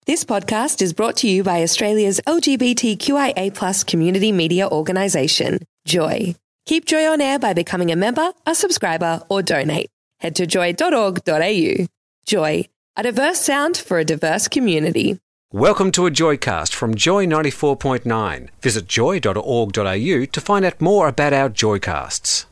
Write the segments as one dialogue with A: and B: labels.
A: This podcast is brought to you by Australia's LGBTQIA+ community media organisation, Joy. Keep Joy on air by becoming a member, a subscriber, or donate. Head to joy.org.au. Joy, a diverse sound for a diverse community.
B: Welcome to a Joycast from Joy 94.9. Visit joy.org.au to find out more about our Joycasts.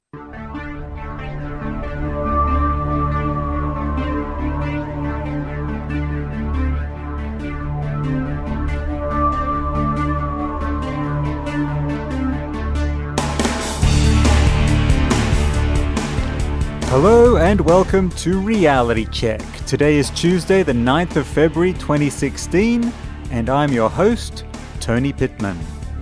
C: Hello and welcome to Reality Check. Today is Tuesday, the 9th of February 2016, and I'm your host, Tony Pittman.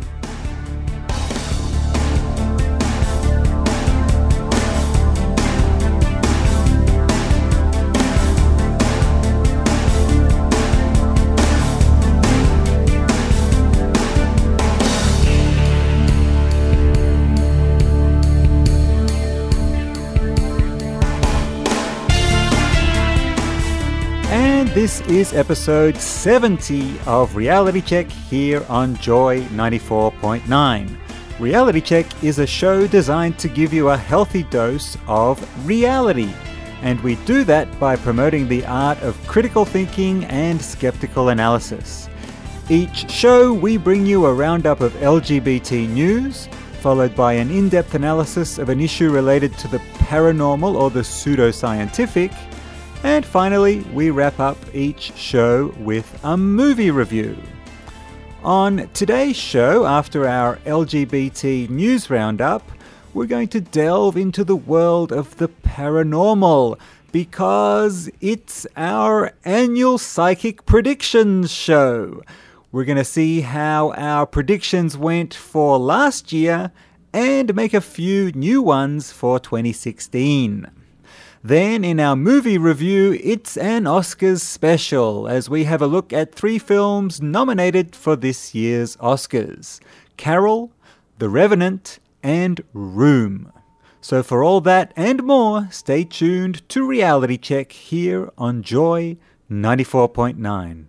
C: This is episode 70 of Reality Check here on Joy 94.9. Reality Check is a show designed to give you a healthy dose of reality. And we do that by promoting the art of critical thinking and skeptical analysis. Each show we bring you a roundup of LGBT news, followed by an in-depth analysis of an issue related to the paranormal or the pseudoscientific. And finally, we wrap up each show with a movie review. On today's show, after our LGBT news roundup, we're going to delve into the world of the paranormal because it's our annual psychic predictions show. We're going to see how our predictions went for last year and make a few new ones for 2016. Then, in our movie review, it's an Oscars special, as we have a look at 3 films nominated for this year's Oscars: Carol, The Revenant, and Room. So for all that and more, stay tuned to Reality Check here on Joy 94.9.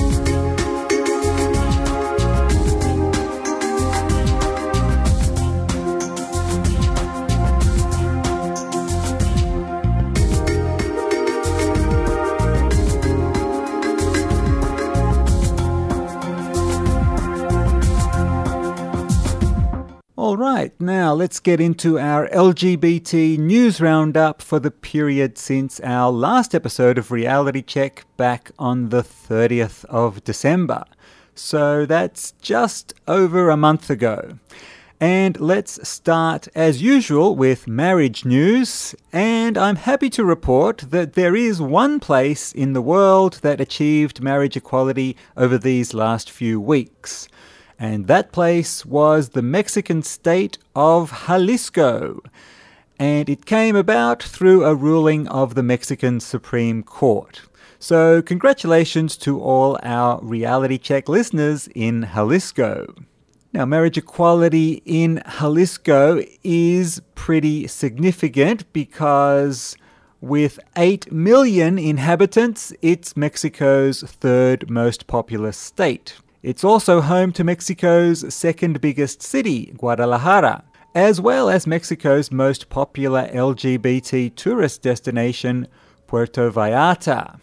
C: Alright, now let's get into our LGBT news roundup for the period since our last episode of Reality Check back on the 30th of December. So that's just over a month ago. And let's start, as usual, with marriage news. And I'm happy to report that there is one place in the world that achieved marriage equality over these last few weeks. And that place was the Mexican state of Jalisco. And it came about through a ruling of the Mexican Supreme Court. So congratulations to all our Reality Check listeners in Jalisco. Now, marriage equality in Jalisco is pretty significant because with 8 million inhabitants, it's Mexico's third most populous state. It's also home to Mexico's second biggest city, Guadalajara, as well as Mexico's most popular LGBT tourist destination, Puerto Vallarta.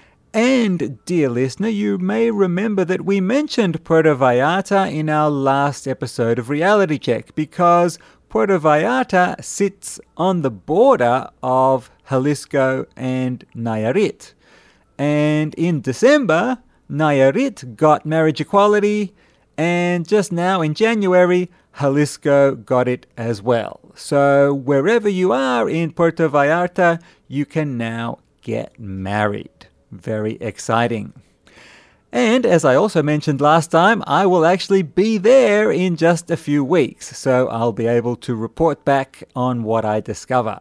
C: And, dear listener, you may remember that we mentioned Puerto Vallarta in our last episode of Reality Check because Puerto Vallarta sits on the border of Jalisco and Nayarit. And in December, Nayarit got marriage equality, and just now in January, Jalisco got it as well. So wherever you are in Puerto Vallarta, you can now get married. Very exciting. And as I also mentioned last time, I will actually be there in just a few weeks, so I'll be able to report back on what I discover.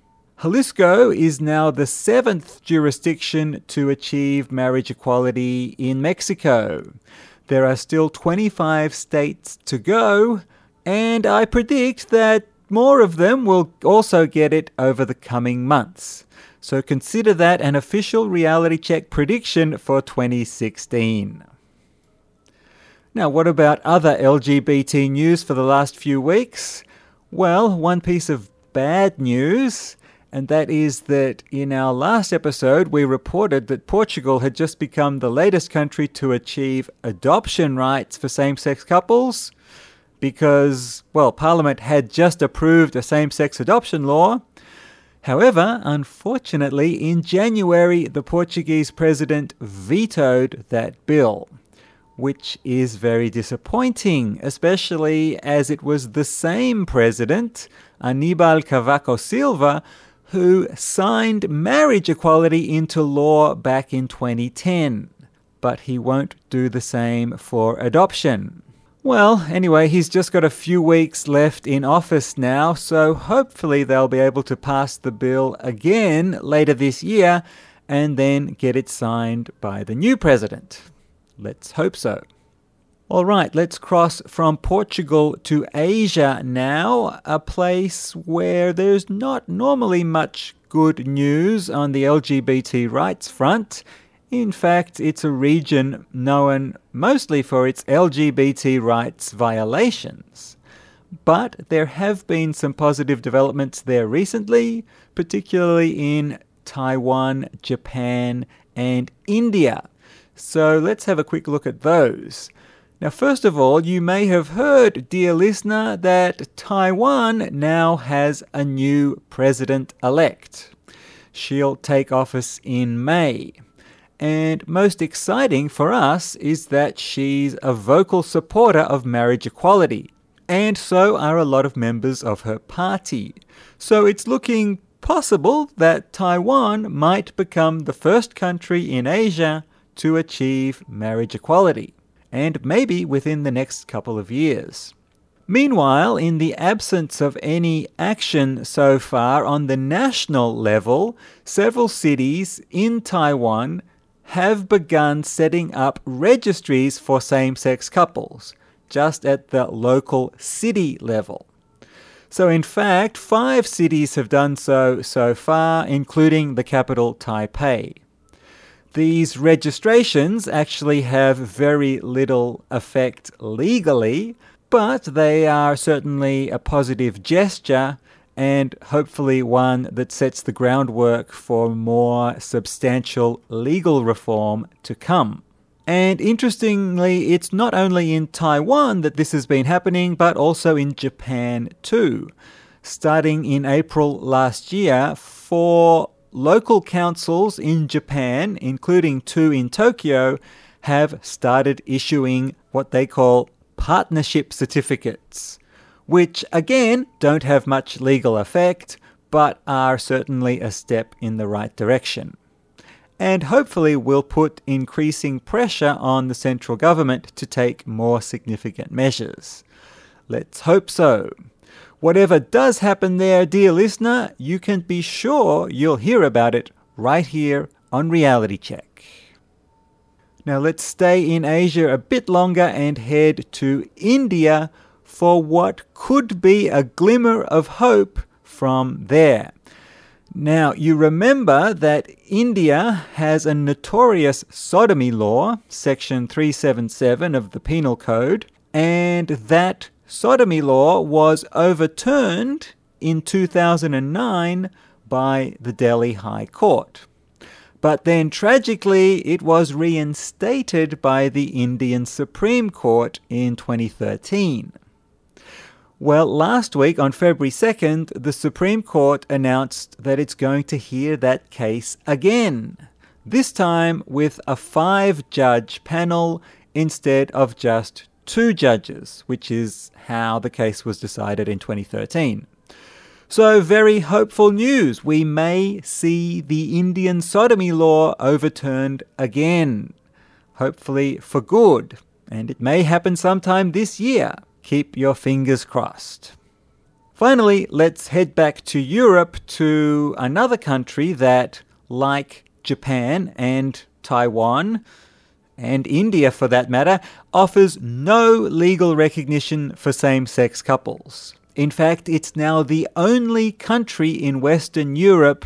C: Jalisco is now the 7th jurisdiction to achieve marriage equality in Mexico. There are still 25 states to go, and I predict that more of them will also get it over the coming months. So consider that an official reality check prediction for 2016. Now, what about other LGBT news for the last few weeks? Well, one piece of bad news, and that is that in our last episode we reported that Portugal had just become the latest country to achieve adoption rights for same-sex couples because, well, Parliament had just approved a same-sex adoption law. However, unfortunately, in January, the Portuguese president vetoed that bill, which is very disappointing, especially as it was the same president, Aníbal Cavaco Silva, who signed marriage equality into law back in 2010. But he won't do the same for adoption. Well, anyway, he's just got a few weeks left in office now, so hopefully they'll be able to pass the bill again later this year and then get it signed by the new president. Let's hope so. All right, let's cross from Portugal to Asia now, a place where there's not normally much good news on the LGBT rights front. In fact, it's a region known mostly for its LGBT rights violations. But there have been some positive developments there recently, particularly in Taiwan, Japan, and India. So let's have a quick look at those. Now, first of all, you may have heard, dear listener, that Taiwan now has a new president-elect. She'll take office in May. And most exciting for us is that she's a vocal supporter of marriage equality. And so are a lot of members of her party. So it's looking possible that Taiwan might become the first country in Asia to achieve marriage equality, and maybe within the next couple of years. Meanwhile, in the absence of any action so far on the national level, several cities in Taiwan have begun setting up registries for same-sex couples, just at the local city level. So in fact, 5 cities have done so far, including the capital Taipei. These registrations actually have very little effect legally, but they are certainly a positive gesture and hopefully one that sets the groundwork for more substantial legal reform to come. And interestingly, it's not only in Taiwan that this has been happening, but also in Japan too. Starting in April last year, 4 local councils in Japan, including 2 in Tokyo, have started issuing what they call partnership certificates, which again don't have much legal effect, but are certainly a step in the right direction. And hopefully will put increasing pressure on the central government to take more significant measures. Let's hope so. Whatever does happen there, dear listener, you can be sure you'll hear about it right here on Reality Check. Now let's stay in Asia a bit longer and head to India for what could be a glimmer of hope from there. Now, you remember that India has a notorious sodomy law, Section 377 of the Penal Code, and that sodomy law was overturned in 2009 by the Delhi High Court. But then, tragically, it was reinstated by the Indian Supreme Court in 2013. Well, last week, on February 2nd, the Supreme Court announced that it's going to hear that case again, this time with a 5-judge panel instead of just 2 judges, which is how the case was decided in 2013. So, very hopeful news. We may see the Indian sodomy law overturned again, hopefully for good, and it may happen sometime this year. Keep your fingers crossed. Finally, let's head back to Europe, to another country that, like Japan and Taiwan, and India for that matter, offers no legal recognition for same-sex couples. In fact, it's now the only country in Western Europe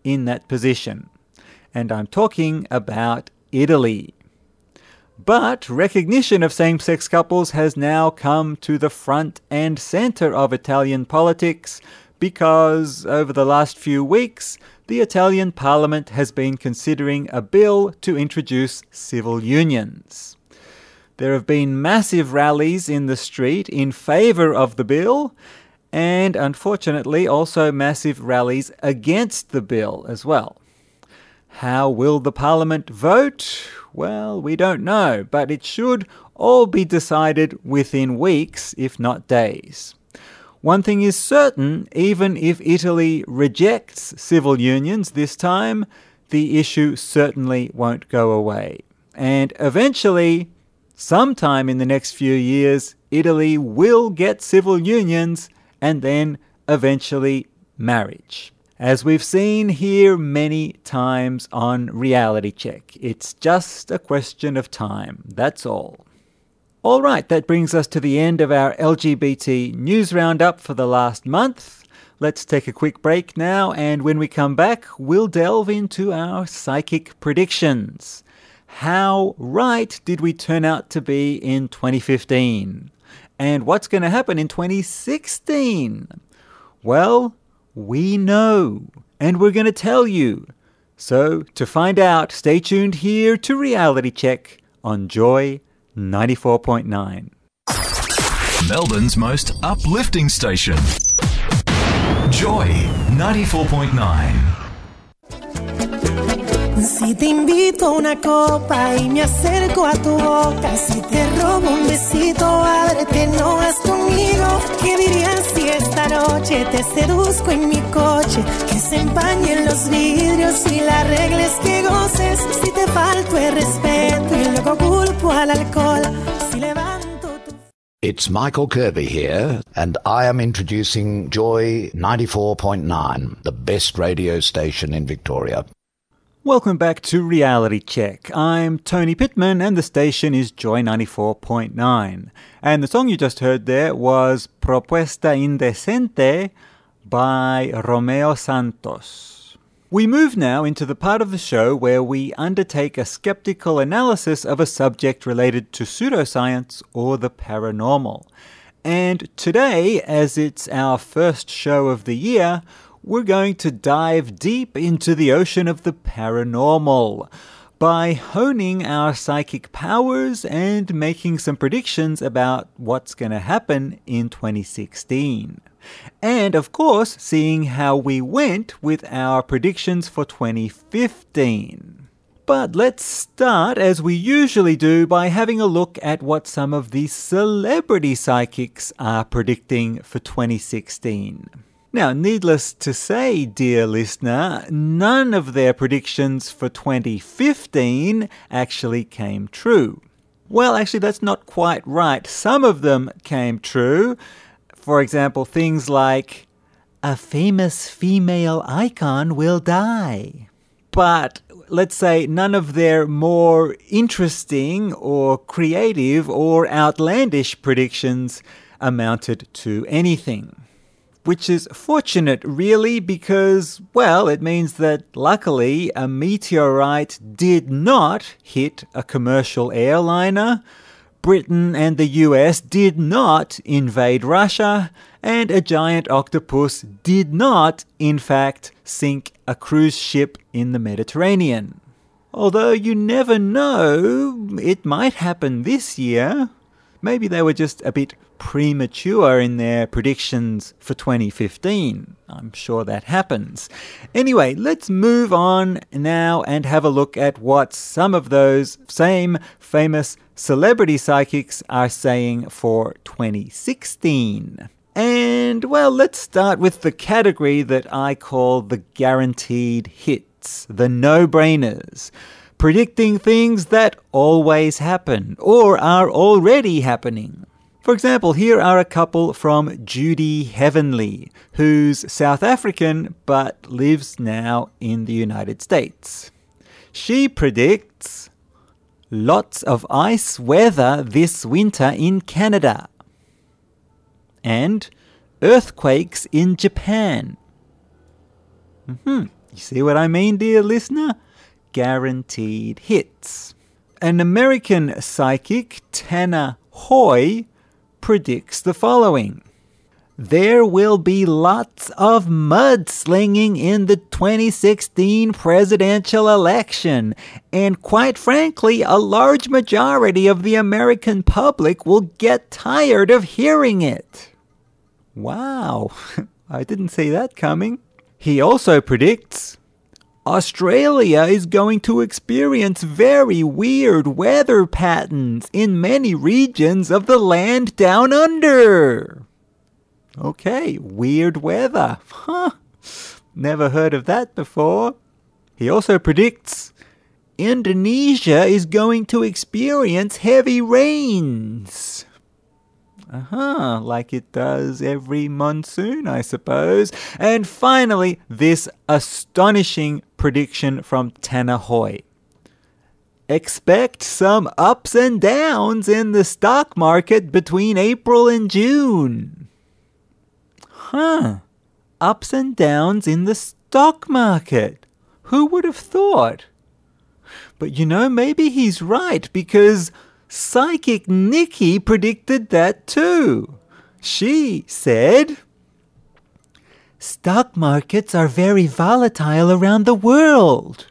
C: in that position. And I'm talking about Italy. But recognition of same-sex couples has now come to the front and center of Italian politics because over the last few weeks, the Italian parliament has been considering a bill to introduce civil unions. There have been massive rallies in the street in favor of the bill, and unfortunately also massive rallies against the bill as well. How will the parliament vote? Well, we don't know, but it should all be decided within weeks, if not days. One thing is certain, even if Italy rejects civil unions this time, the issue certainly won't go away. And eventually, sometime in the next few years, Italy will get civil unions and then eventually marriage. As we've seen here many times on Reality Check, it's just a question of time, that's all. All right, that brings us to the end of our LGBT news roundup for the last month. Let's take a quick break now, and when we come back, we'll delve into our psychic predictions. How right did we turn out to be in 2015? And what's going to happen in 2016? Well, we know, and we're going to tell you. So, to find out, stay tuned here to Reality Check on Joy 94.9.
D: Melbourne's most uplifting station. Joy 94.9.
E: Si te invito a una copa y me acerco a tu boca, si te robo un besito, ábrete, no vas conmigo. ¿Qué dirías si esta noche te seduzco en mi coche? Que se empañen los vidrios y la regla es que goces. Si te falto el respeto y luego culpo al alcohol, si levanto tu...
F: It's Michael Kirby here, and I am introducing Joy 94.9, the best radio station in Victoria.
C: Welcome back to Reality Check. I'm Tony Pittman and the station is Joy 94.9. And the song you just heard there was Propuesta Indecente by Romeo Santos. We move now into the part of the show where we undertake a skeptical analysis of a subject related to pseudoscience or the paranormal. And today, as it's our first show of the year, we're going to dive deep into the ocean of the paranormal by honing our psychic powers and making some predictions about what's going to happen in 2016. And, of course, seeing how we went with our predictions for 2015. But let's start, as we usually do, by having a look at what some of the celebrity psychics are predicting for 2016. Now, needless to say, dear listener, none of their predictions for 2015 actually came true. Well, actually, that's not quite right. Some of them came true. For example, things like, a famous female icon will die. But let's say none of their more interesting or creative or outlandish predictions amounted to anything. Which is fortunate, really, because, well, it means that luckily a meteorite did not hit a commercial airliner, Britain and the US did not invade Russia, and a giant octopus did not, in fact, sink a cruise ship in the Mediterranean. Although you never know, it might happen this year. Maybe they were just a bit premature in their predictions for 2015. I'm sure that happens. Anyway, let's move on now and have a look at what some of those same famous celebrity psychics are saying for 2016. And, well, let's start with the category that I call the guaranteed hits, the no-brainers. Predicting things that always happen or are already happening. For example, here are a couple from Judy Heavenly, who's South African but lives now in the United States. She predicts lots of ice weather this winter in Canada and earthquakes in Japan. You see what I mean, dear listener? Guaranteed hits. An American psychic, Tanner Hoy, predicts the following. There will be lots of mudslinging in the 2016 presidential election, and quite frankly, a large majority of the American public will get tired of hearing it. Wow, I didn't see that coming. He also predicts Australia is going to experience very weird weather patterns in many regions of the land down under. Okay, weird weather. Huh. Never heard of that before. He also predicts Indonesia is going to experience heavy rains. Like it does every monsoon, I suppose. And finally, this astonishing prediction from Tanner Hoy. Expect some ups and downs in the stock market between April and June. Ups and downs in the stock market. Who would have thought? But maybe he's right, because Psychic Nikki predicted that too. She said, stock markets are very volatile around the world.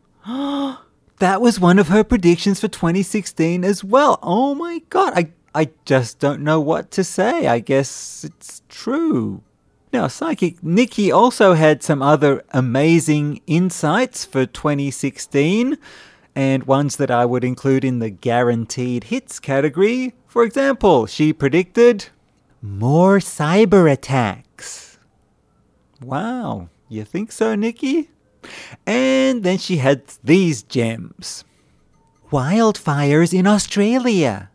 C: That was one of her predictions for 2016 as well. Oh my God, I just don't know what to say. I guess it's true. Now, Psychic Nikki also had some other amazing insights for 2016, and ones that I would include in the guaranteed hits category. For example, she predicted more cyber attacks. Wow, you think so, Nikki? And then she had these gems. Wildfires in Australia.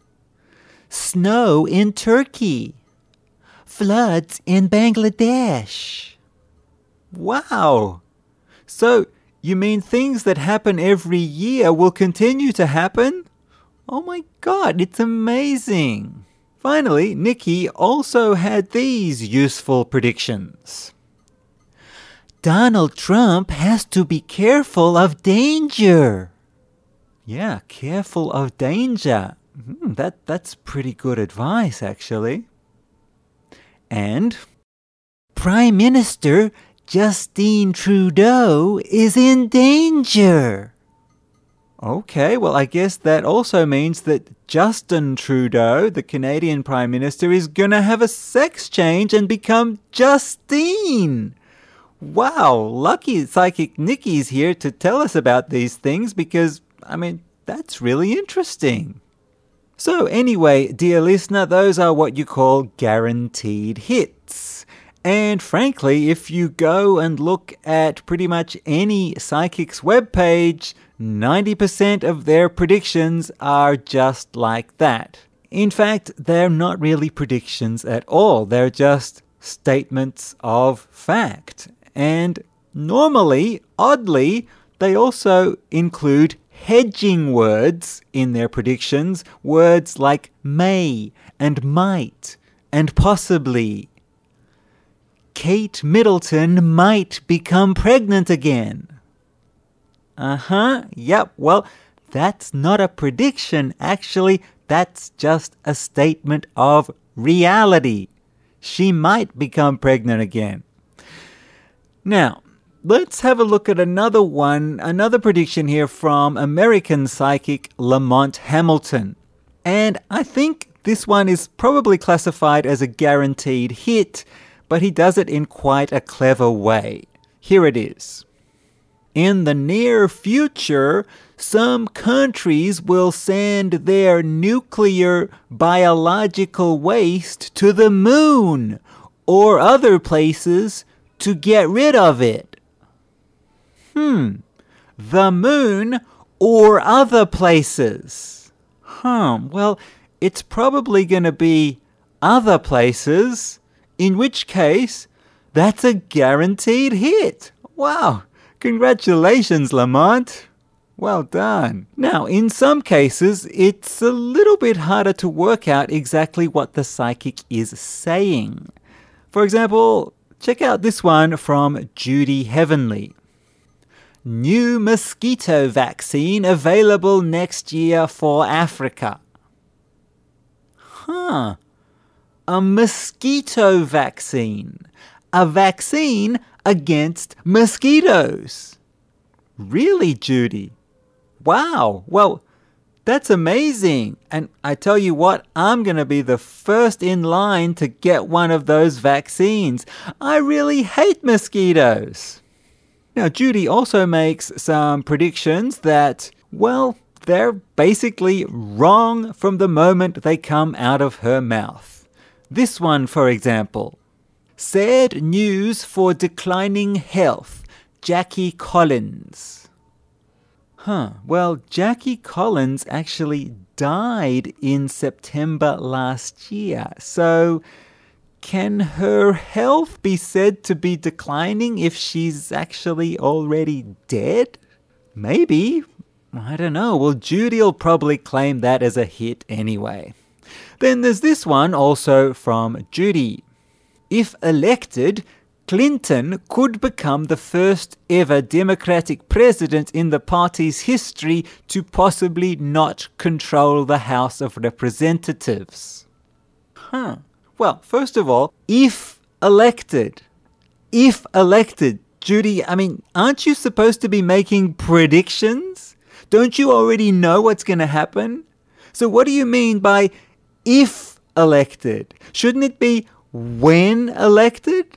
C: Snow in Turkey. Floods in Bangladesh. Wow! So, you mean things that happen every year will continue to happen? Oh my God, it's amazing! Finally, Nikki also had these useful predictions. Donald Trump has to be careful of danger. Yeah, careful of danger. That's pretty good advice, actually. And Prime Minister Justin Trudeau is in danger. Okay, well, I guess that also means that Justin Trudeau, the Canadian Prime Minister, is going to have a sex change and become Justine. Wow, lucky Psychic Nikki's here to tell us about these things because, that's really interesting. So anyway, dear listener, those are what you call guaranteed hits. And frankly, if you go and look at pretty much any psychic's webpage, 90% of their predictions are just like that. In fact, they're not really predictions at all. They're just statements of fact. And normally, oddly, they also include hedging words in their predictions, words like may and might and possibly. Kate Middleton might become pregnant again. Yep, well, that's not a prediction, actually. That's just a statement of reality. She might become pregnant again. Now, let's have a look at another prediction here from American psychic Lamont Hamilton. And I think this one is probably classified as a guaranteed hit, but he does it in quite a clever way. Here it is. In the near future, some countries will send their nuclear biological waste to the moon or other places to get rid of it. The moon or other places? Well, it's probably going to be other places, in which case, that's a guaranteed hit. Wow, congratulations, Lamont. Well done. Now, in some cases, it's a little bit harder to work out exactly what the psychic is saying. For example, check out this one from Judy Heavenly. new mosquito vaccine available next year for Africa. A mosquito vaccine. A vaccine against mosquitoes. Really, Judy? Wow. Well, that's amazing. And I tell you what, I'm going to be the first in line to get one of those vaccines. I really hate mosquitoes. Now, Judy also makes some predictions that, well, they're basically wrong from the moment they come out of her mouth. This one, for example. Sad news for declining health. Jackie Collins. Well, Jackie Collins actually died in September last year. So can her health be said to be declining if she's actually already dead? Maybe. I don't know. Well, Judy'll probably claim that as a hit anyway. Then there's this one also from Judy. If elected, Clinton could become the first ever Democratic president in the party's history to possibly not control the House of Representatives. Well, first of all, if elected, Judy, aren't you supposed to be making predictions? Don't you already know what's going to happen? So what do you mean by if elected? Shouldn't it be when elected?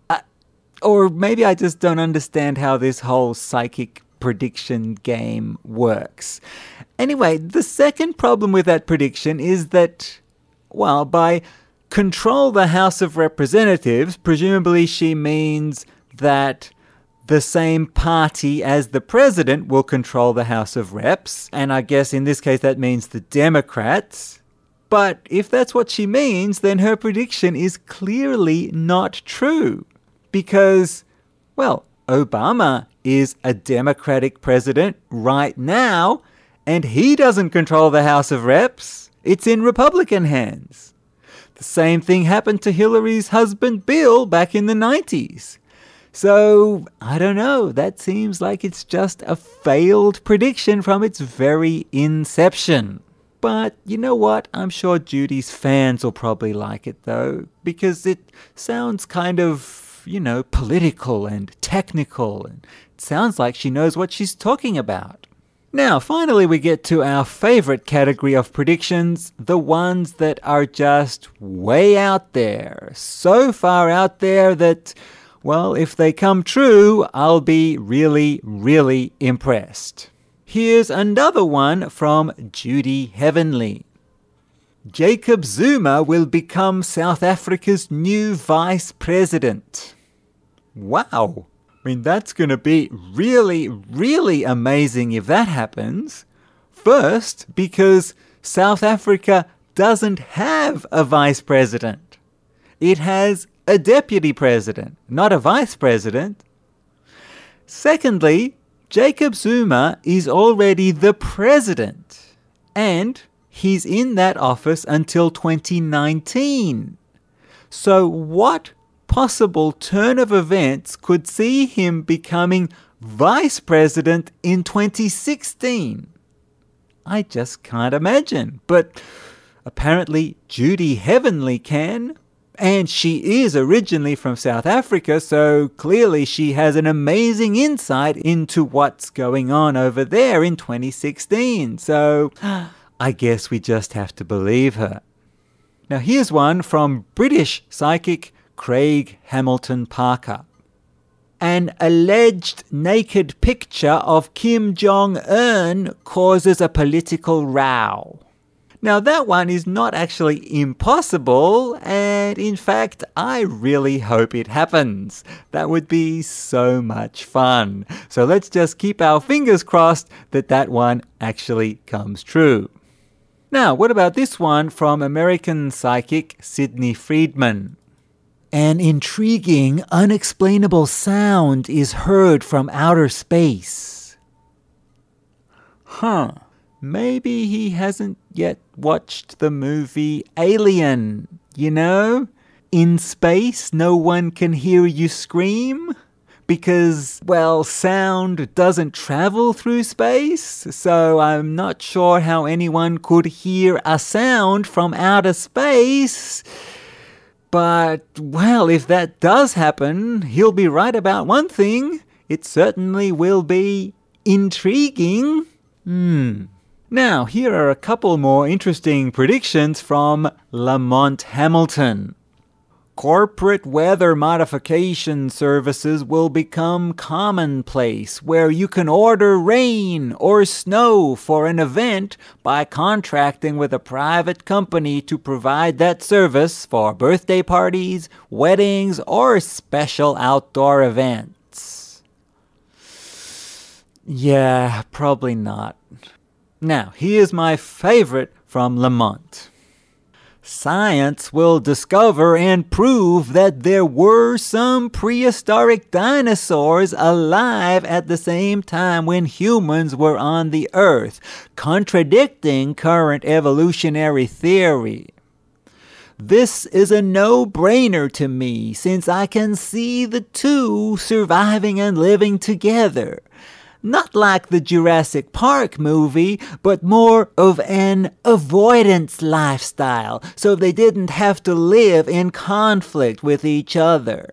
C: Or maybe I just don't understand how this whole psychic prediction game works. Anyway, the second problem with that prediction is that, well, by control the House of Representatives, presumably she means that the same party as the president will control the House of Reps. And I guess in this case that means the Democrats. But if that's what she means, then her prediction is clearly not true. Because, well, Obama is a Democratic president right now, and he doesn't control the House of Reps. It's in Republican hands. The same thing happened to Hillary's husband Bill back in the 90s. So, I don't know, that seems like it's just a failed prediction from its very inception. But you know what? I'm sure Judy's fans will probably like it though, because it sounds kind of, political and technical, and it sounds like she knows what she's talking about. Now, finally, we get to our favorite category of predictions, the ones that are just way out there, so far out there that, well, if they come true, I'll be really, really impressed. Here's another one from Judy Heavenly. Jacob Zuma will become South Africa's new vice president. Wow. That's going to be really, really amazing if that happens. First, because South Africa doesn't have a vice president. It has a deputy president, not a vice president. Secondly, Jacob Zuma is already the president, and he's in that office until 2019. So what possible turn of events could see him becoming vice president in 2016? I just can't imagine. But apparently Judy Heavenly can. And she is originally from South Africa, so clearly she has an amazing insight into what's going on over there in 2016. So I guess we just have to believe her. Now here's one from British psychic Craig Hamilton Parker. An alleged naked picture of Kim Jong-un causes a political row. Now that one is not actually impossible, and in fact I really hope it happens. That would be so much fun. So let's just keep our fingers crossed that that one actually comes true. Now, what about this one from American psychic Sidney Friedman? An intriguing, unexplainable sound is heard from outer space. Maybe he hasn't yet watched the movie Alien, In space, no one can hear you scream, because, well, sound doesn't travel through space, so I'm not sure how anyone could hear a sound from outer space. But, well, if that does happen, he'll be right about one thing. It certainly will be intriguing. Now, here are a couple more interesting predictions from Lamont Hamilton. Corporate weather modification services will become commonplace, where you can order rain or snow for an event by contracting with a private company to provide that service for birthday parties, weddings, or special outdoor events. Yeah, probably not. Now, here's my favorite from Lamont. Science will discover and prove that there were some prehistoric dinosaurs alive at the same time when humans were on the Earth, contradicting current evolutionary theory. This is a no-brainer to me, since I can see the two surviving and living together. Not like the Jurassic Park movie, but more of an avoidance lifestyle, so they didn't have to live in conflict with each other.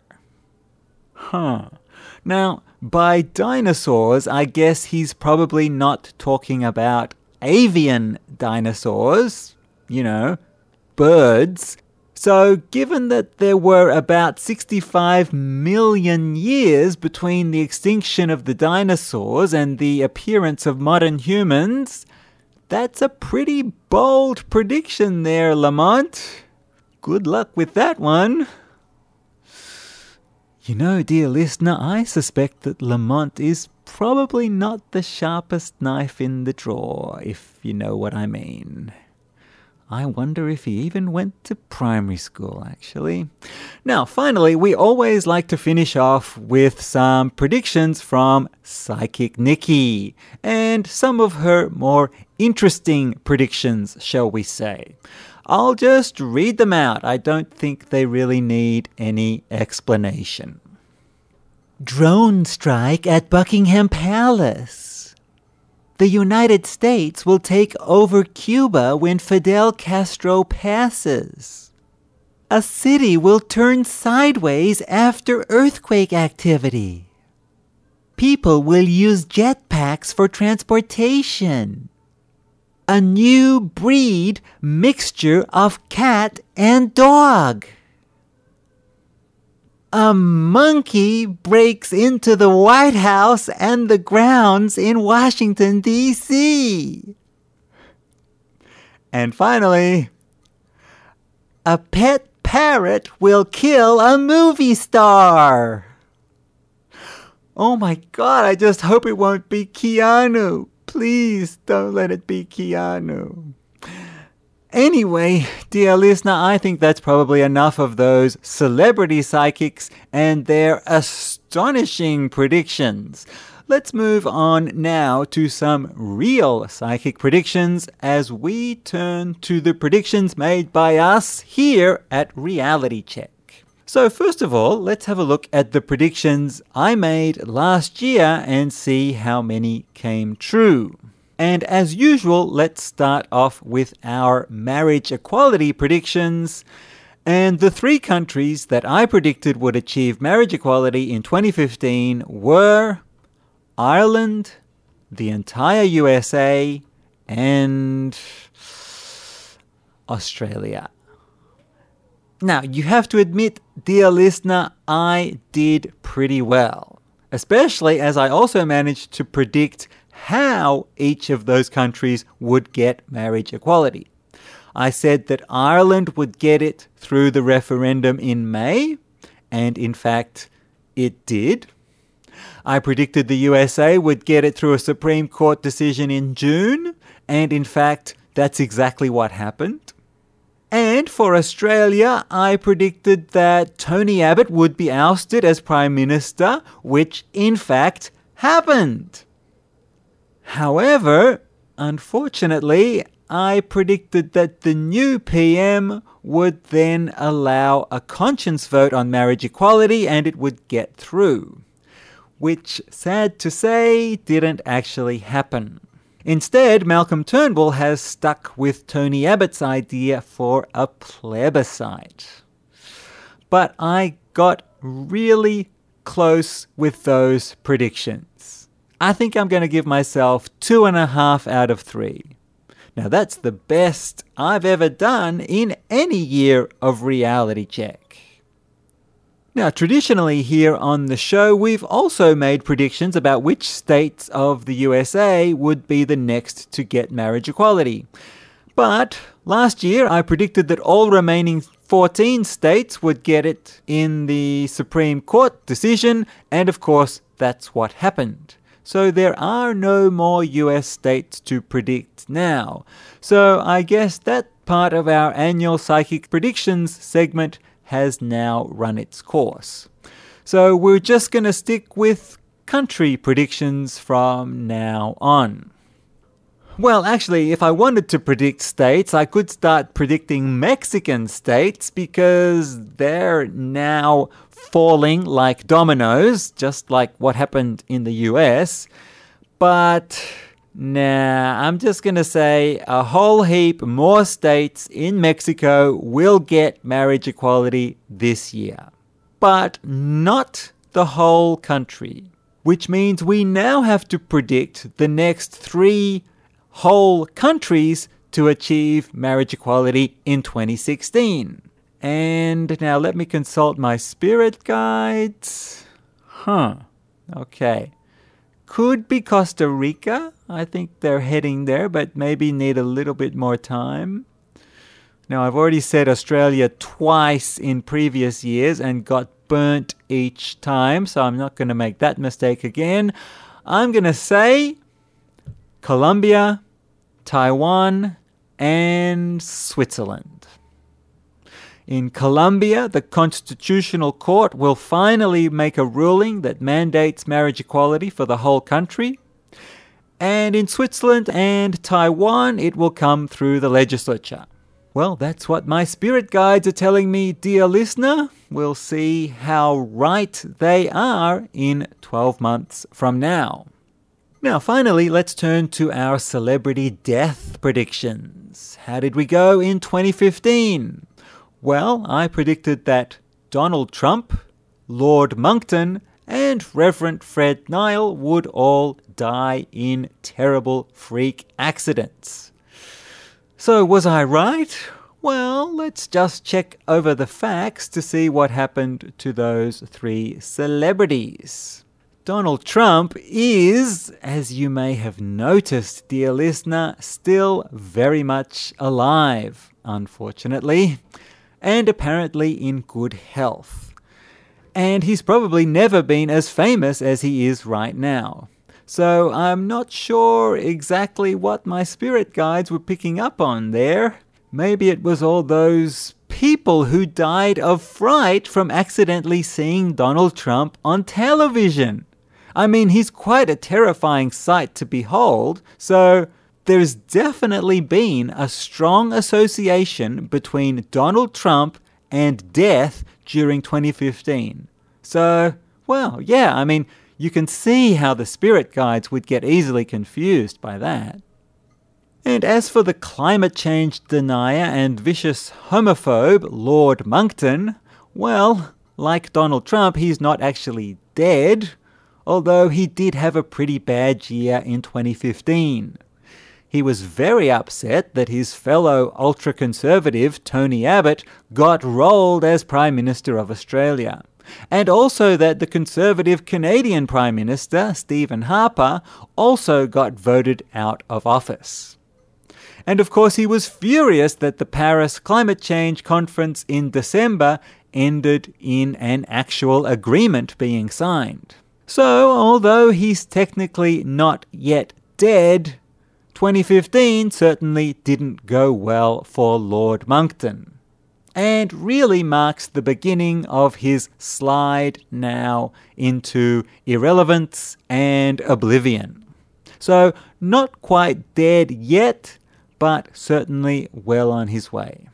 C: Now, by dinosaurs, I guess he's probably not talking about avian dinosaurs, birds. So, given that there were about 65 million years between the extinction of the dinosaurs and the appearance of modern humans, that's a pretty bold prediction there, Lamont. Good luck with that one. Dear listener, I suspect that Lamont is probably not the sharpest knife in the drawer, if you know what I mean. I wonder if he even went to primary school, actually. Now, finally, we always like to finish off with some predictions from Psychic Nikki, and some of her more interesting predictions, shall we say. I'll just read them out. I don't think they really need any explanation. Drone strike at Buckingham Palace. The United States will take over Cuba when Fidel Castro passes. A city will turn sideways after earthquake activity. People will use jetpacks for transportation. A new breed mixture of cat and dog. A monkey breaks into the White House and the grounds in Washington, D.C. And finally, a pet parrot will kill a movie star. Oh my God, I just hope it won't be Keanu. Please don't let it be Keanu. Anyway, dear listener, I think that's probably enough of those celebrity psychics and their astonishing predictions. Let's move on now to some real psychic predictions as we turn to the predictions made by us here at Reality Check. So first of all, let's have a look at the predictions I made last year and see how many came true. And as usual, let's start off with our marriage equality predictions. And the 3 countries that I predicted would achieve marriage equality in 2015 were Ireland, the entire USA, and Australia. Now, you have to admit, dear listener, I did pretty well, especially as I also managed to predict how each of those countries would get marriage equality. I said that Ireland would get it through the referendum in May, and in fact, it did. I predicted the USA would get it through a Supreme Court decision in June, and in fact, that's exactly what happened. And for Australia, I predicted that Tony Abbott would be ousted as Prime Minister, which in fact happened. However, unfortunately, I predicted that the new PM would then allow a conscience vote on marriage equality and it would get through. which, sad to say, didn't actually happen. Instead, Malcolm Turnbull has stuck with Tony Abbott's idea for a plebiscite. But I got really close with those predictions. I think I'm going to give myself 2.5 out of 3. Now that's the best I've ever done in any year of Reality Check. Now, traditionally here on the show, we've also made predictions about which states of the USA would be the next to get marriage equality. But last year, I predicted that all remaining 14 states would get it in the Supreme Court decision, and of course, that's what happened. So there are no more US states to predict now. So I guess that part of our annual Psychic Predictions segment has now run its course. So we're just going to stick with country predictions from now on. Well, actually, if I wanted to predict states, I could start predicting Mexican states because they're now falling like dominoes, just like what happened in the US. But nah, I'm just going to say a whole heap more states in Mexico will get marriage equality this year. But not the whole country, which means we now have to predict the next 3 whole countries to achieve marriage equality in 2016. And now let me consult my spirit guides. Okay. Could be Costa Rica. I think they're heading there, but maybe need a little bit more time. Now, I've already said Australia twice in previous years and got burnt each time, so I'm not going to make that mistake again. I'm going to say Colombia, Taiwan, and Switzerland. In Colombia, the Constitutional Court will finally make a ruling that mandates marriage equality for the whole country. And in Switzerland and Taiwan, it will come through the legislature. Well, that's what my spirit guides are telling me, dear listener. We'll see how right they are in 12 months from now. Now, finally, let's turn to our celebrity death predictions. How did we go in 2015? Well, I predicted that Donald Trump, Lord Monkton, and Reverend Fred Nile would all die in terrible freak accidents. So was I right? Well, let's just check over the facts to see what happened to those 3 celebrities. Donald Trump is, as you may have noticed, dear listener, still very much alive, unfortunately, and apparently in good health. And he's probably never been as famous as he is right now. So I'm not sure exactly what my spirit guides were picking up on there. Maybe it was all those people who died of fright from accidentally seeing Donald Trump on television. I mean, he's quite a terrifying sight to behold, so there's definitely been a strong association between Donald Trump and death during 2015. So, well, yeah, I mean, you can see how the spirit guides would get easily confused by that. And as for the climate change denier and vicious homophobe Lord Monkton, well, like Donald Trump, he's not actually dead, although he did have a pretty bad year in 2015. He was very upset that his fellow ultra-conservative Tony Abbott got rolled as Prime Minister of Australia, and also that the conservative Canadian Prime Minister, Stephen Harper, also got voted out of office. And of course he was furious that the Paris Climate Change Conference in December ended in an actual agreement being signed. So, although he's technically not yet dead, 2015 certainly didn't go well for Lord Monkton, and really marks the beginning of his slide now into irrelevance and oblivion. So, not quite dead yet, but certainly well on his way.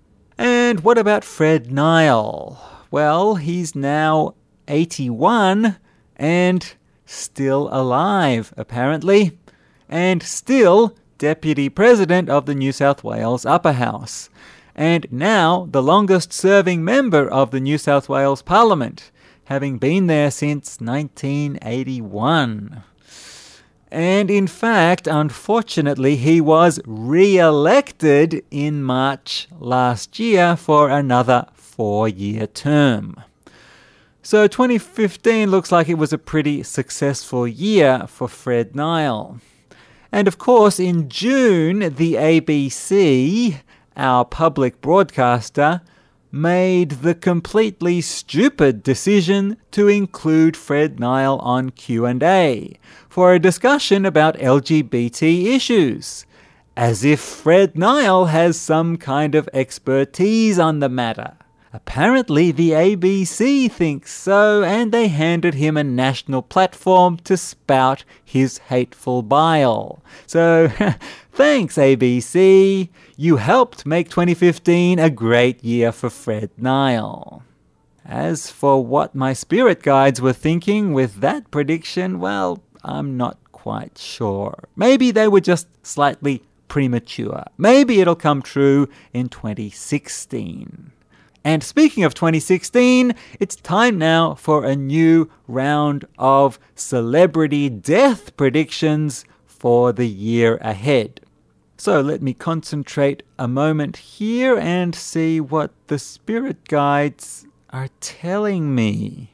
C: And what about Fred Nile? Well, he's now 81, and still alive, apparently, and still Deputy President of the New South Wales Upper House, and now the longest-serving member of the New South Wales Parliament, having been there since 1981. And in fact, unfortunately, he was re-elected in March last year for another 4-year term. So 2015 looks like it was a pretty successful year for Fred Nile. And of course, in June, the ABC, our public broadcaster, made the completely stupid decision to include Fred Nile on Q&A for a discussion about LGBT issues, as if Fred Nile has some kind of expertise on the matter. Apparently the ABC thinks so, and they handed him a national platform to spout his hateful bile. So, thanks ABC, you helped make 2015 a great year for Fred Nile. As for what my spirit guides were thinking with that prediction, well, I'm not quite sure. Maybe they were just slightly premature. Maybe it'll come true in 2016. And speaking of 2016, it's time now for a new round of celebrity death predictions for the year ahead. So let me concentrate a moment here and see what the spirit guides are telling me.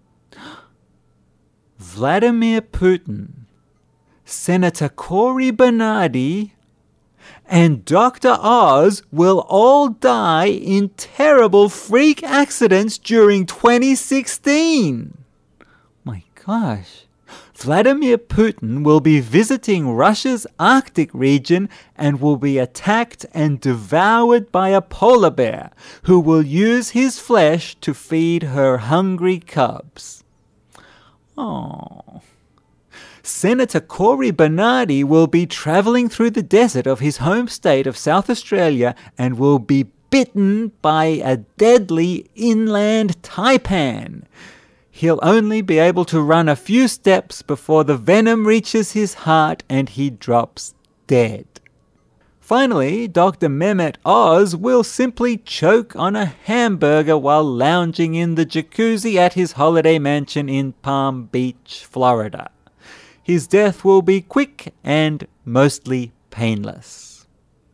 C: Vladimir Putin, Senator Cory Bernardi, and Dr. Oz will all die in terrible freak accidents during 2016. My gosh. Vladimir Putin will be visiting Russia's Arctic region and will be attacked and devoured by a polar bear who will use his flesh to feed her hungry cubs. Oh. Senator Cory Bernardi will be travelling through the desert of his home state of South Australia and will be bitten by a deadly inland taipan. He'll only be able to run a few steps before the venom reaches his heart and he drops dead. Finally, Dr. Mehmet Oz will simply choke on a hamburger while lounging in the jacuzzi at his holiday mansion in Palm Beach, Florida. His death will be quick and mostly painless.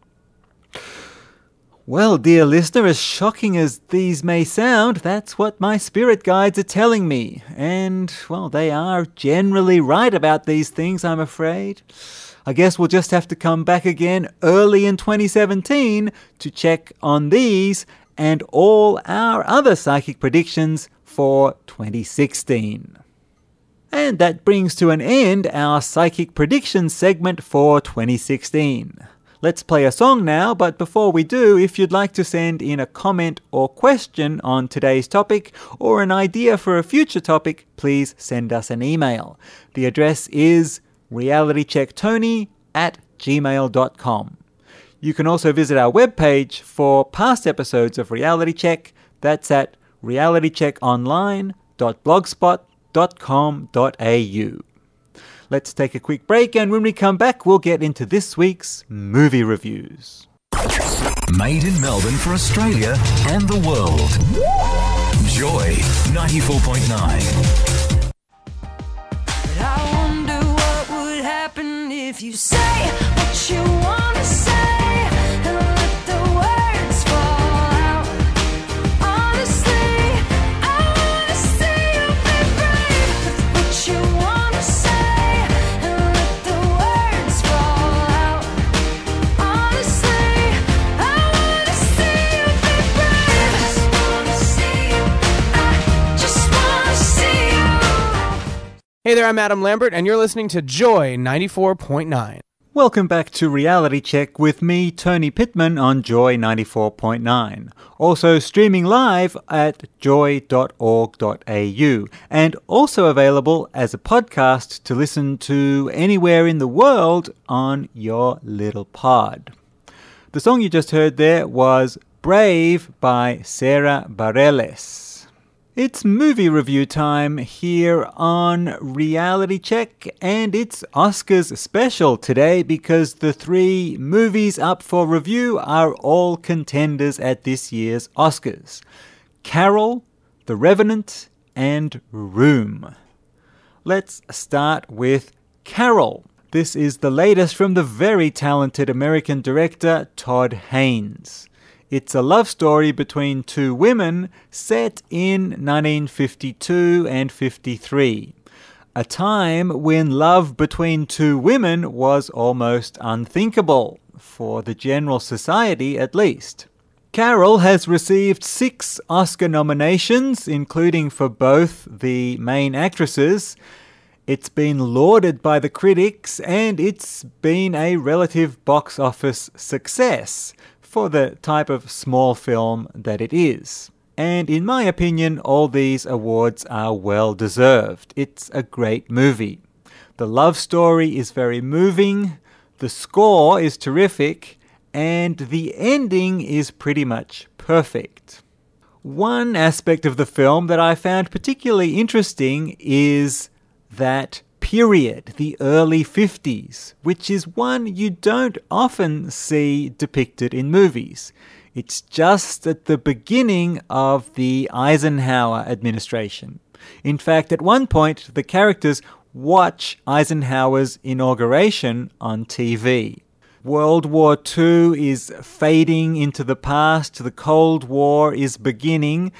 C: Well, dear listener, as shocking as these may sound, that's what my spirit guides are telling me. And, well, they are generally right about these things, I'm afraid. I guess we'll just have to come back again early in 2017 to check on these and all our other psychic predictions for 2016. And that brings to an end our psychic predictions segment for 2016. Let's play a song now, but before we do, if you'd like to send in a comment or question on today's topic or an idea for a future topic, please send us an email. The address is realitychecktony@gmail.com. You can also visit our webpage for past episodes of Reality Check. That's at realitycheckonline.blogspot.com.au. Let's take a quick break, and when we come back, we'll get into this week's movie reviews.
D: Made in Melbourne for Australia and the world. Joy 94.9.
G: But I wonder what would happen if you say what you want to say and let the words fall out. Honestly, I want to see you be brave with what you want to say and let the words fall out. Honestly, I want to see you be brave. I just want to see you. I just want to see you.
H: Hey there, I'm Adam Lambert, and you're listening to Joy 94.9.
C: Welcome back to Reality Check with me, Tony Pittman, on Joy 94.9. Also streaming live at joy.org.au and also available as a podcast to listen to anywhere in the world on your little pod. The song you just heard there was Brave by Sarah Bareilles. It's movie review time here on Reality Check, and it's Oscars special today because the 3 movies up for review are all contenders at this year's Oscars: Carol, The Revenant, and Room. Let's start with Carol. This is the latest from the very talented American director Todd Haynes. It's a love story between 2 women set in 1952 and 53, a time when love between 2 women was almost unthinkable, for the general society at least. Carol has received 6 Oscar nominations, including for both the main actresses. It's been lauded by the critics, and it's been a relative box office success for the type of small film that it is. And in my opinion, all these awards are well deserved. It's a great movie. The love story is very moving, the score is terrific, and the ending is pretty much perfect. One aspect of the film that I found particularly interesting is that period, the early 50s, which is one you don't often see depicted in movies. It's just at the beginning of the Eisenhower administration. In fact, at one point, the characters watch Eisenhower's inauguration on TV. World War II is fading into the past. The Cold War is beginning.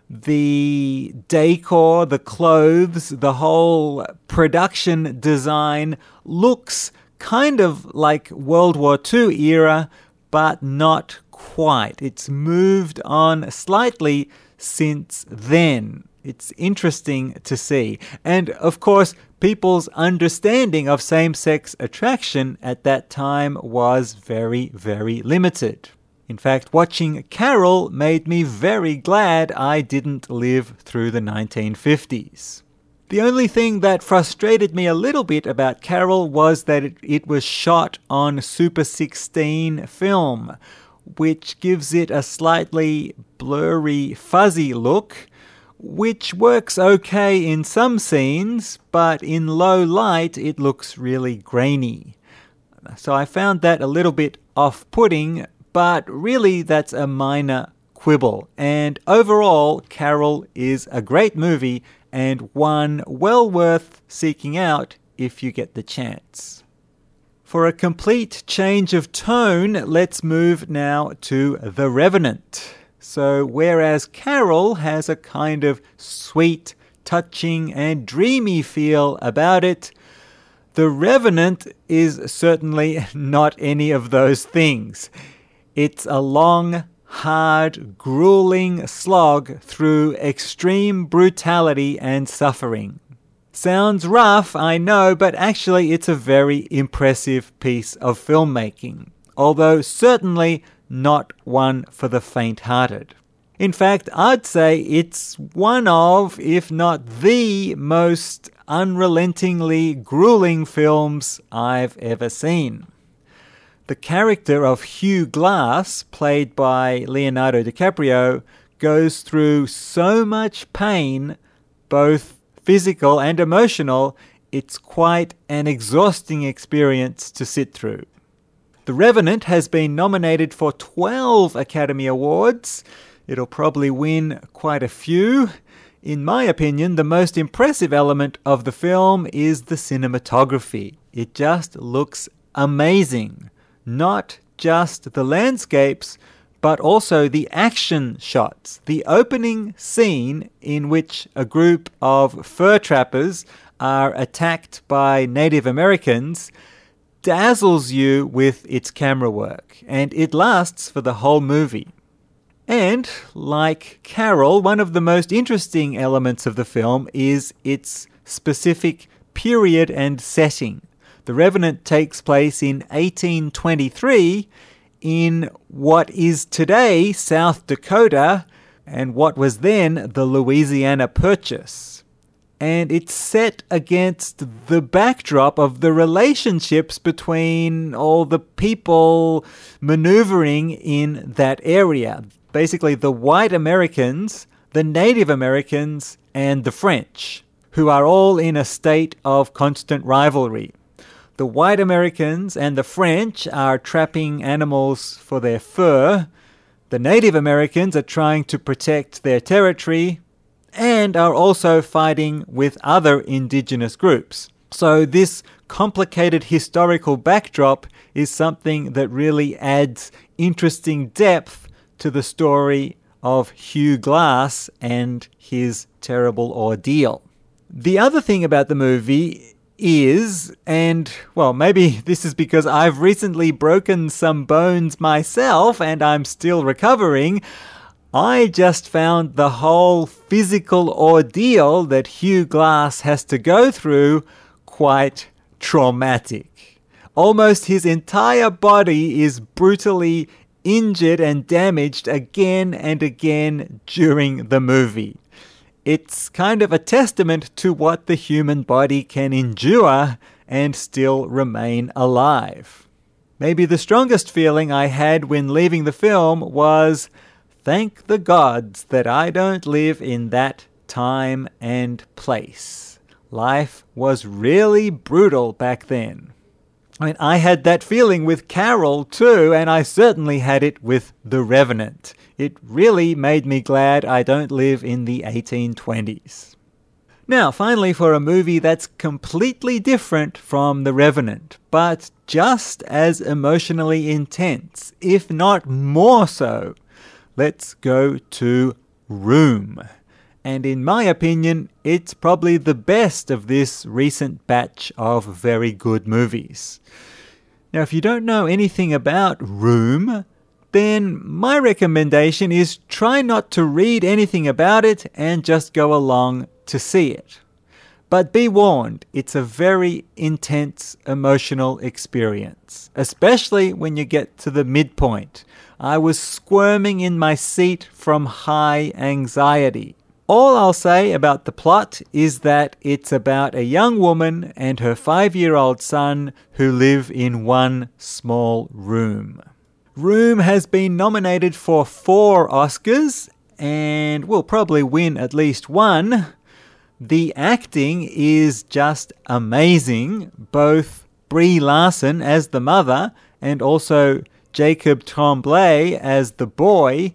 C: The decor, the clothes, the whole production design looks kind of like World War II era, but not quite. It's moved on slightly since then. It's interesting to see. And of course, people's understanding of same-sex attraction at that time was very, very limited. In fact, watching Carol made me very glad I didn't live through the 1950s. The only thing that frustrated me a little bit about Carol was that it was shot on Super 16 film, which gives it a slightly blurry, fuzzy look, which works okay in some scenes, but in low light it looks really grainy. So I found that a little bit off-putting, but really that's a minor quibble. And overall, Carol is a great movie and one well worth seeking out if you get the chance. For a complete change of tone, let's move now to The Revenant. So whereas Carol has a kind of sweet, touching and dreamy feel about it, The Revenant is certainly not any of those things. It's a long, hard, grueling slog through extreme brutality and suffering. Sounds rough, I know, but actually it's a very impressive piece of filmmaking, although certainly not one for the faint-hearted. In fact, I'd say it's one of, if not the most unrelentingly grueling films I've ever seen. The character of Hugh Glass, played by Leonardo DiCaprio, goes through so much pain, both physical and emotional, it's quite an exhausting experience to sit through. The Revenant has been nominated for 12 Academy Awards. It'll probably win quite a few. In my opinion, the most impressive element of the film is the cinematography. It just looks amazing. Not just the landscapes, but also the action shots. The opening scene in which a group of fur trappers are attacked by Native Americans dazzles you with its camera work, and it lasts for the whole movie. And, like Carol, one of the most interesting elements of the film is its specific period and setting. The Revenant takes place in 1823 in what is today South Dakota and what was then the Louisiana Purchase. And it's set against the backdrop of the relationships between all the people maneuvering in that area. Basically, the white Americans, the Native Americans, and the French, who are all in a state of constant rivalry. The white Americans and the French are trapping animals for their fur. The Native Americans are trying to protect their territory and are also fighting with other indigenous groups. So this complicated historical backdrop is something that really adds interesting depth to the story of Hugh Glass and his terrible ordeal. The other thing about the movie is, and well, maybe this is because I've recently broken some bones myself and I'm still recovering, I just found the whole physical ordeal that Hugh Glass has to go through quite traumatic. Almost his entire body is brutally injured and damaged again and again during the movie. It's kind of a testament to what the human body can endure and still remain alive. Maybe the strongest feeling I had when leaving the film was, thank the gods that I don't live in that time and place. Life was really brutal back then. I mean, I had that feeling with Carol too, and I certainly had it with The Revenant. It really made me glad I don't live in the 1820s. Now, finally, for a movie that's completely different from The Revenant, but just as emotionally intense, if not more so, let's go to Room. And in my opinion, it's probably the best of this recent batch of very good movies. Now, if you don't know anything about Room, then my recommendation is try not to read anything about it and just go along to see it. But be warned, it's a very intense emotional experience, especially when you get to the midpoint. I was squirming in my seat from high anxiety. All I'll say about the plot is that it's about a young woman and her 5-year-old son who live in one small room. Room has been nominated for 4 Oscars and will probably win at least one. The acting is just amazing. Both Brie Larson as the mother and also Jacob Tremblay as the boy.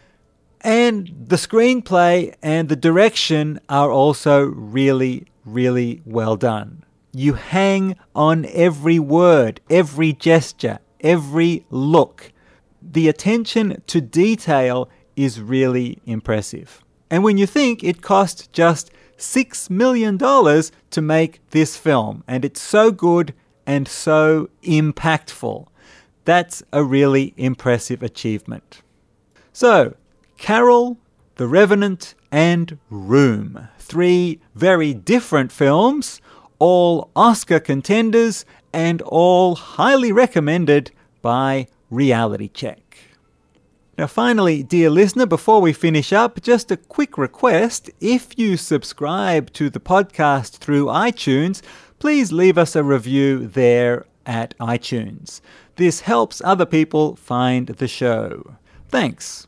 C: And the screenplay and the direction are also really, really well done. You hang on every word, every gesture, every look. The attention to detail is really impressive. And when you think it cost just $6 million to make this film, and it's so good and so impactful, that's a really impressive achievement. So, Carol, The Revenant, and Room. 3 very different films, all Oscar contenders, and all highly recommended by Reality Check. Now finally, dear listener, before we finish up, just a quick request. If you subscribe to the podcast through iTunes, please leave us a review there at iTunes. This helps other people find the show. Thanks.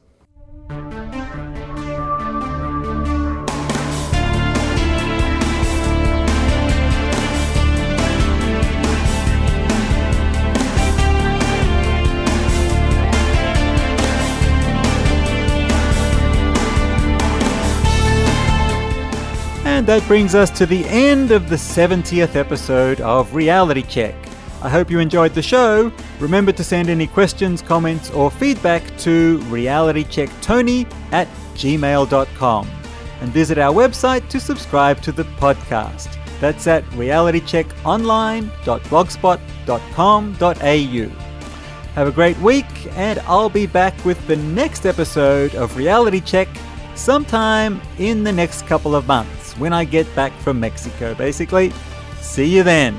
C: And that brings us to the end of the 70th episode of Reality Check. I hope you enjoyed the show. Remember to send any questions, comments, or feedback to realitychecktony@gmail.com. And visit our website to subscribe to the podcast. That's at realitycheckonline.blogspot.com.au. Have a great week, and I'll be back with the next episode of Reality Check sometime in the next couple of months, when I get back from Mexico, basically. See you then.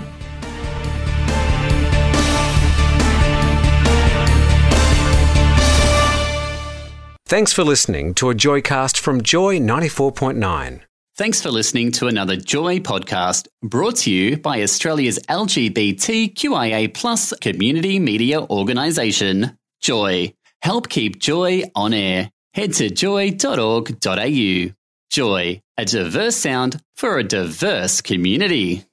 B: Thanks for listening to a Joycast from Joy 94.9.
I: Thanks for listening to another Joy podcast brought to you by Australia's LGBTQIA+ community media organisation, Joy. Help keep Joy on air. head to joy.org.au. Joy, a diverse sound for a diverse community.